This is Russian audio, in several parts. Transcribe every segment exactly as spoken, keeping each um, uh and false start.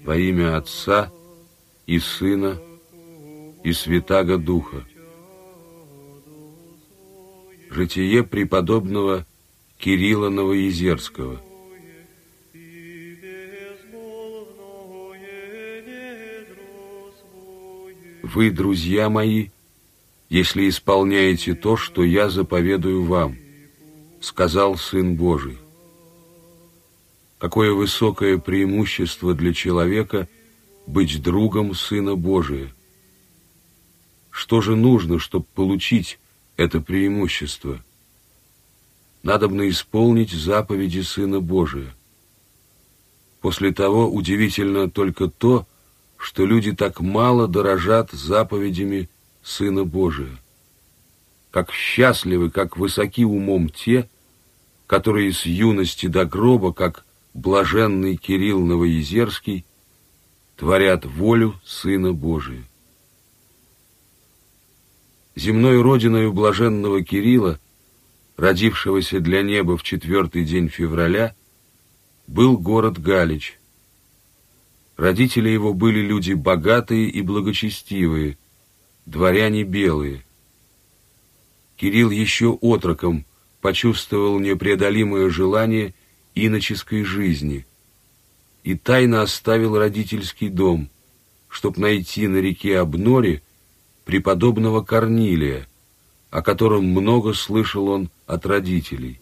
Во имя Отца и Сына и Святаго Духа. Житие преподобного Кирилла Новоезерского. Вы, друзья мои, если исполняете то, что я заповедую вам, сказал Сын Божий. Какое высокое преимущество для человека быть другом Сына Божия. Что же нужно, чтобы получить это преимущество? Надобно исполнить заповеди Сына Божия. После того удивительно только то, что люди так мало дорожат заповедями Сына Божия. Как счастливы, как высоки умом те, которые с юности до гроба, как блаженный Кирилл Новоезерский, творят волю Сына Божия. Земной родиною блаженного Кирилла, родившегося для неба в четвертый день февраля, был город Галич. Родители его были люди богатые и благочестивые, дворяне белые. Кирилл еще отроком почувствовал непреодолимое желание иноческой жизни и тайно оставил родительский дом, чтоб найти на реке Обноре преподобного Корнилия, о котором много слышал он от родителей.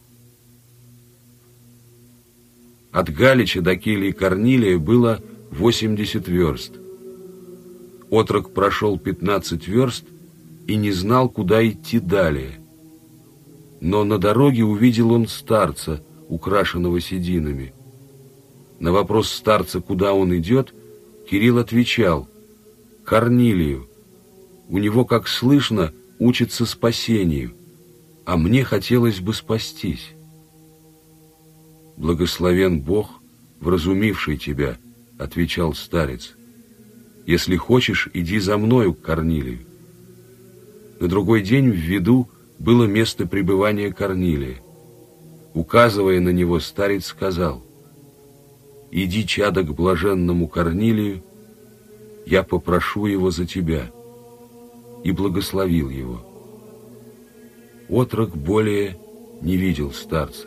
От Галича до келии Корнилия было восемьдесят верст. Отрок прошел пятнадцать верст и не знал, куда идти далее. Но на дороге увидел он старца, украшенного сединами. На вопрос старца, куда он идет, Кирилл отвечал: «Корнилию. У него, как слышно, учится спасению, а мне хотелось бы спастись». «Благословен Бог, вразумивший тебя», — отвечал старец. «Если хочешь, иди за мною к Корнилию». На другой день в виду было место пребывания Корнилия. Указывая на него, старец сказал: «Иди, чадо, к блаженному Корнилию, я попрошу его за тебя», и благословил его. Отрок более не видел старца.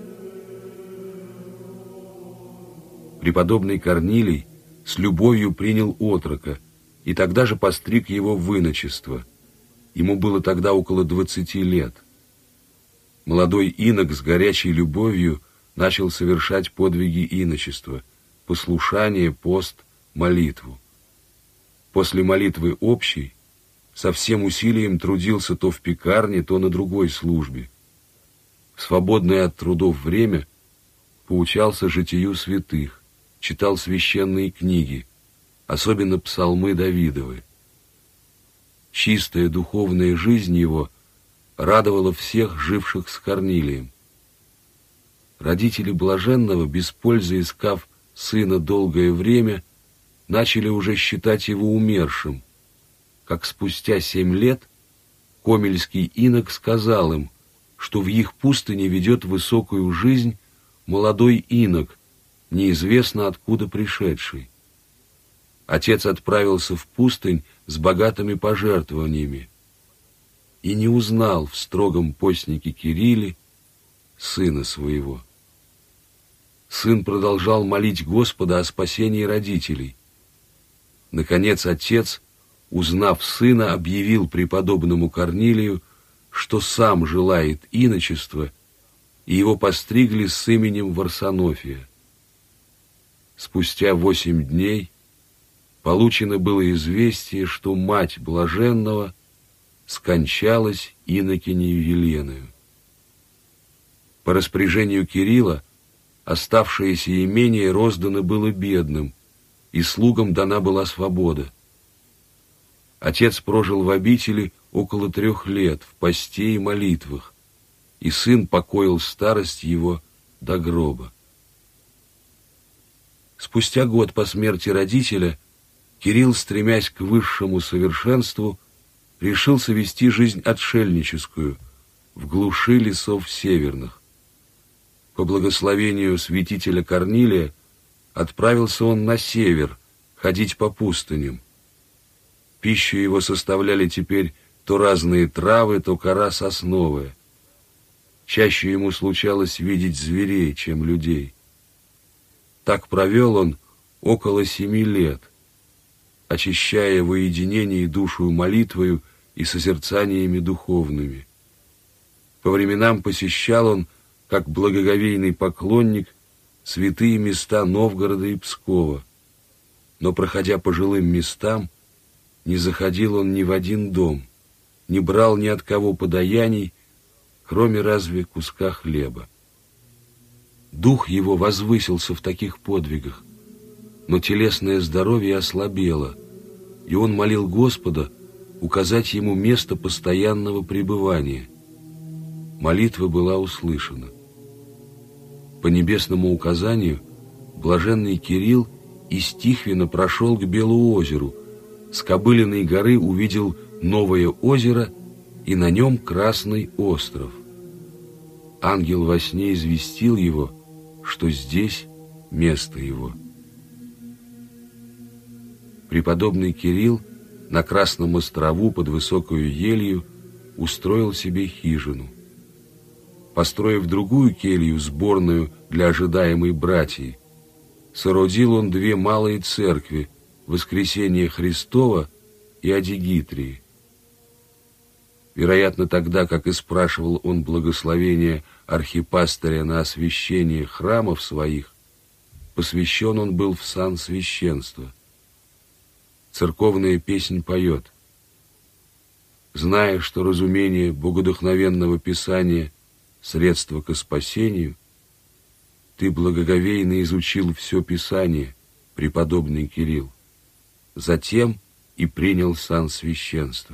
Преподобный Корнилий с любовью принял отрока и тогда же постриг его в иночество. Ему было тогда около двадцати лет. Молодой инок с горячей любовью начал совершать подвиги иночества, послушание, пост, молитву. После молитвы общей со всем усилием трудился то в пекарне, то на другой службе. В свободное от трудов время поучался житию святых, читал священные книги, особенно псалмы Давидовы. Чистая духовная жизнь его радовала всех живших с Корнилием. Родители блаженного, без пользы искав сына долгое время, начали уже считать его умершим, как спустя семь лет комельский инок сказал им, что в их пустыне ведет высокую жизнь молодой инок, неизвестно откуда пришедший. Отец отправился в пустынь с богатыми пожертвованиями и не узнал в строгом постнике Кирилле сына своего. Сын продолжал молить Господа о спасении родителей. Наконец отец, узнав сына, объявил преподобному Корнилию, что сам желает иночества, и его постригли с именем Варсонофия. Спустя восемь дней получено было известие, что мать блаженного скончалась инокинею Еленою. По распоряжению Кирилла оставшееся имение роздано было бедным, и слугам дана была свобода. Отец прожил в обители около трех лет в посте и молитвах, и сын покоил старость его до гроба. Спустя год по смерти родителя Кирилл, стремясь к высшему совершенству, решился вести жизнь отшельническую в глуши лесов северных. По благословению святителя Корнилия отправился он на север, ходить по пустыням. Пищу его составляли теперь то разные травы, то кора сосновая. Чаще ему случалось видеть зверей, чем людей. Так провел он около семи лет, очищая в уединении душу молитвою и созерцаниями духовными. По временам посещал он, как благоговейный поклонник, святые места Новгорода и Пскова, но, проходя по жилым местам, не заходил он ни в один дом, не брал ни от кого подаяний, кроме разве куска хлеба. Дух его возвысился в таких подвигах, но телесное здоровье ослабело, и он молил Господа указать ему место постоянного пребывания. Молитва была услышана. По небесному указанию блаженный Кирилл из Тихвина прошел к Белу озеру, с Кобылиной горы увидел новое озеро и на нем Красный остров. Ангел во сне известил его, что здесь место его. Преподобный Кирилл на Красном острову под высокою елью устроил себе хижину. Построив другую келью, сборную для ожидаемой братьи, соорудил он две малые церкви — Воскресения Христова и Адигитрии. Вероятно, тогда, как и спрашивал он благословения архипастыря на освящение храмов своих, посвящен он был в сан священства. Церковная песнь поет: «Зная, что разумение богодухновенного Писания — средство ко спасению, ты благоговейно изучил все Писание, преподобный Кирилл, затем и принял сан священства».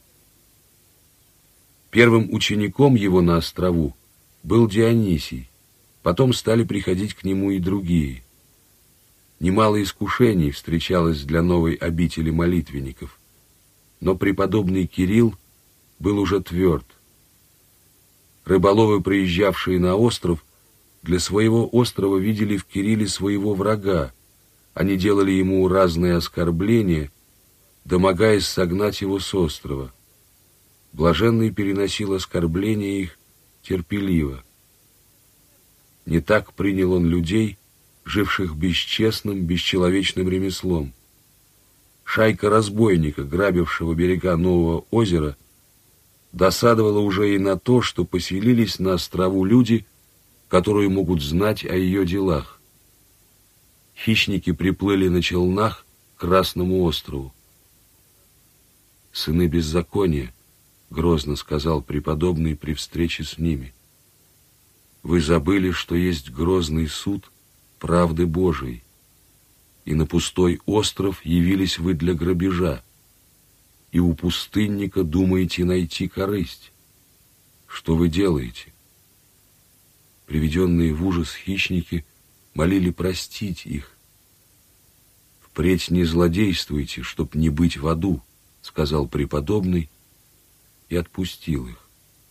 Первым учеником его на острову был Дионисий, потом стали приходить к нему и другие. Немало искушений встречалось для новой обители молитвенников, но преподобный Кирилл был уже тверд. Рыболовы, приезжавшие на остров, для своего острова видели в Кирилле своего врага. Они делали ему разные оскорбления, домогаясь согнать его с острова. Блаженный переносил оскорбления их терпеливо. Не так принял он людей, живших бесчестным, бесчеловечным ремеслом. Шайка разбойника, грабившего берега Нового озера, досадовала уже и на то, что поселились на острову люди, которые могут знать о ее делах. Хищники приплыли на челнах к Красному острову. «Сыны беззакония», — грозно сказал преподобный при встрече с ними, — «вы забыли, что есть грозный суд правды Божией, и на пустой остров явились вы для грабежа, и у пустынника думаете найти корысть. Что вы делаете?» Приведенные в ужас хищники молили простить их. «Впредь не злодействуйте, чтоб не быть в аду», — сказал преподобный и отпустил их.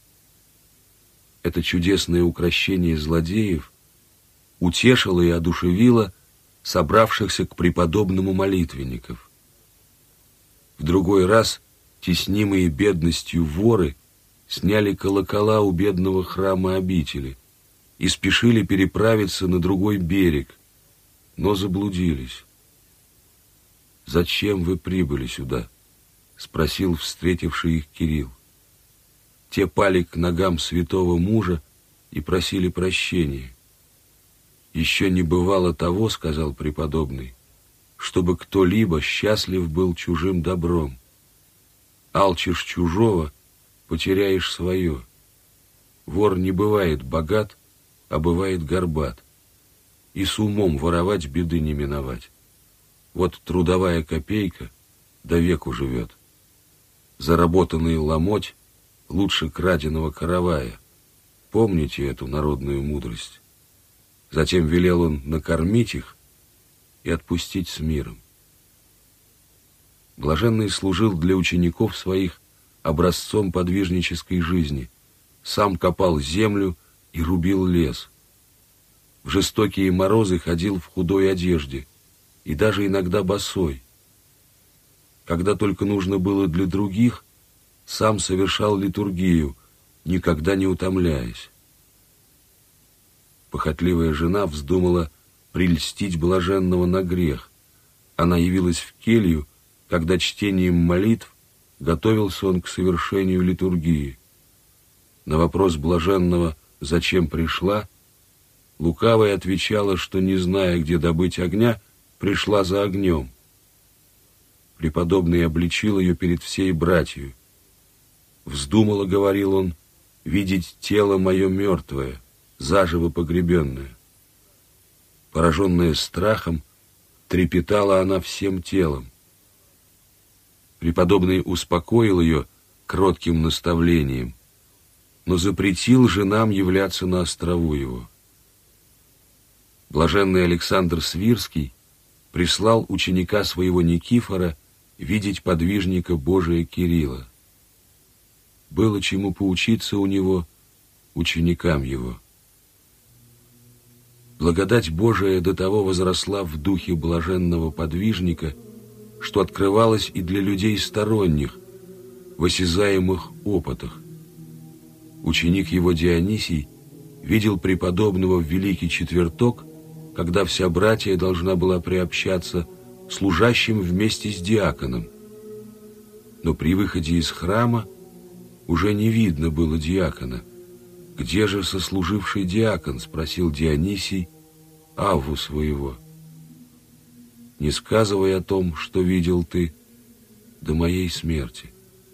Это чудесное укрощение злодеев утешило и одушевило собравшихся к преподобному молитвенников. В другой раз теснимые бедностью воры сняли колокола у бедного храма обители и спешили переправиться на другой берег, но заблудились. «Зачем вы прибыли сюда?» — спросил встретивший их Кирилл. Те пали к ногам святого мужа и просили прощения. «Еще не бывало того, — сказал преподобный, — чтобы кто-либо счастлив был чужим добром. Алчишь чужого, потеряешь свое. Вор не бывает богат, а бывает горбат. И с умом воровать беды не миновать. Вот трудовая копейка до веку живет. Заработанный ломоть лучше краденого каравая. Помните эту народную мудрость». Затем велел он накормить их и отпустить с миром. Блаженный служил для учеников своих образцом подвижнической жизни, сам копал землю и рубил лес. В жестокие морозы ходил в худой одежде, и даже иногда босой. Когда только нужно было для других, сам совершал литургию, никогда не утомляясь. Похотливая жена вздумала прельстить блаженного на грех. Она явилась в келью, когда чтением молитв готовился он к совершению литургии. На вопрос блаженного, зачем пришла, лукавая отвечала, что, не зная, где добыть огня, пришла за огнем. Преподобный обличил ее перед всей братью. «Вздумала, — говорил он, — видеть тело мое мертвое, заживо погребенное». Пораженная страхом, трепетала она всем телом. Преподобный успокоил ее кротким наставлением, но запретил женам являться на острову его. Блаженный Александр Свирский прислал ученика своего Никифора видеть подвижника Божия Кирилла. Было чему поучиться у него ученикам его. Благодать Божия до того возросла в духе блаженного подвижника, что открывалась и для людей сторонних, в осязаемых опытах. Ученик его Дионисий видел преподобного в Великий Четверток, когда вся братья должна была приобщаться служащим вместе с диаконом. Но при выходе из храма уже не видно было диакона. «Где же сослуживший диакон?» — спросил Дионисий Авву своего. «Не сказывай о том, что видел ты, до моей смерти».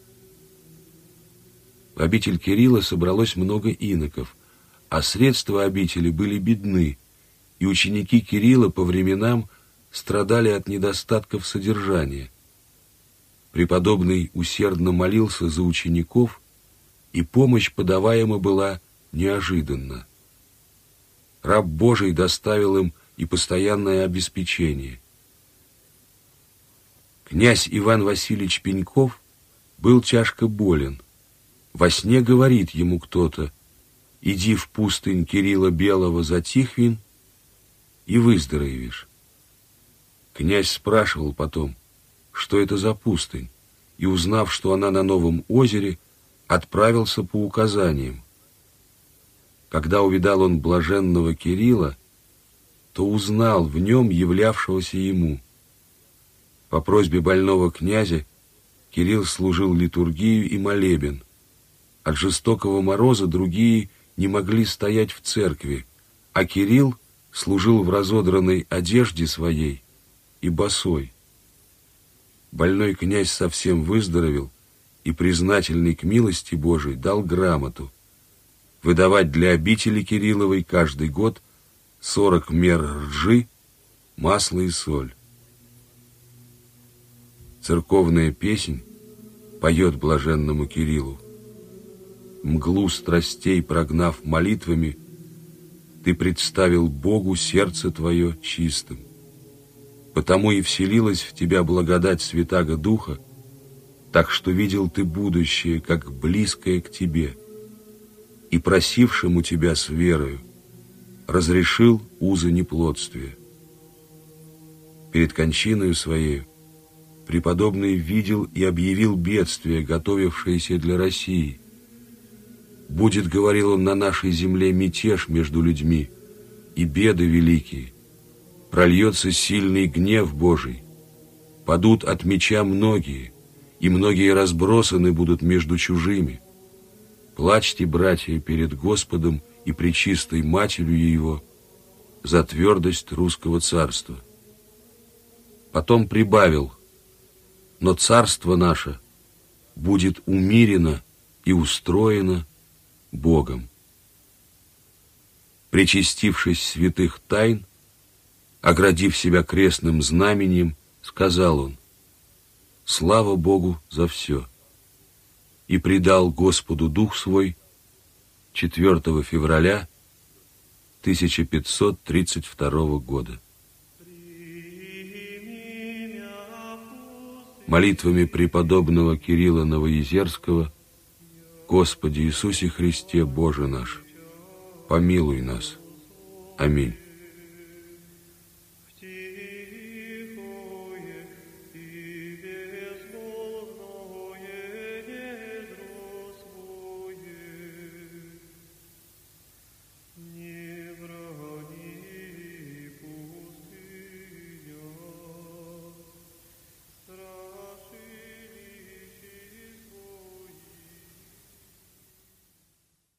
В обитель Кирилла собралось много иноков, а средства обители были бедны, и ученики Кирилла по временам страдали от недостатков содержания. Преподобный усердно молился за учеников, и помощь подаваема была неожиданно. Раб Божий доставил им и постоянное обеспечение. Князь Иван Васильевич Пеньков был тяжко болен. Во сне говорит ему кто-то: «Иди в пустынь Кирилла Белого за Тихвин и выздоровеешь». Князь спрашивал потом, что это за пустынь, и, узнав, что она на Новом озере, отправился по указаниям. Когда увидал он блаженного Кирилла, то узнал в нем являвшегося ему. По просьбе больного князя Кирилл служил литургию и молебен. От жестокого мороза другие не могли стоять в церкви, а Кирилл служил в разодранной одежде своей и босой. Больной князь совсем выздоровел и, признательный к милости Божией, дал грамоту выдавать для обители Кирилловой каждый год сорок мер ржи, масло и соль. Церковная песнь поет блаженному Кириллу. Мглу страстей прогнав молитвами, ты представил Богу сердце твое чистым. Потому и вселилась в тебя благодать Святаго Духа, так что видел ты будущее, как близкое к тебе, и просившему тебя с верою разрешил узы неплодствия. Перед кончиною своею преподобный видел и объявил бедствие, готовившееся для России. «Будет, — говорил он, — на нашей земле мятеж между людьми и беды великие. Прольется сильный гнев Божий, падут от меча многие, и многие разбросаны будут между чужими. Плачьте, братья, перед Господом и пречистой Матерью Его за твердость русского царства». Потом прибавил: «Но царство наше будет умирено и устроено Богом». Причастившись святых тайн, оградив себя крестным знаменем, сказал он: «Слава Богу за все», и предал Господу дух свой четвёртого февраля тысяча пятьсот тридцать второго года. Молитвами преподобного Кирилла Новоезерского: Господи Иисусе Христе, Боже наш, помилуй нас. Аминь.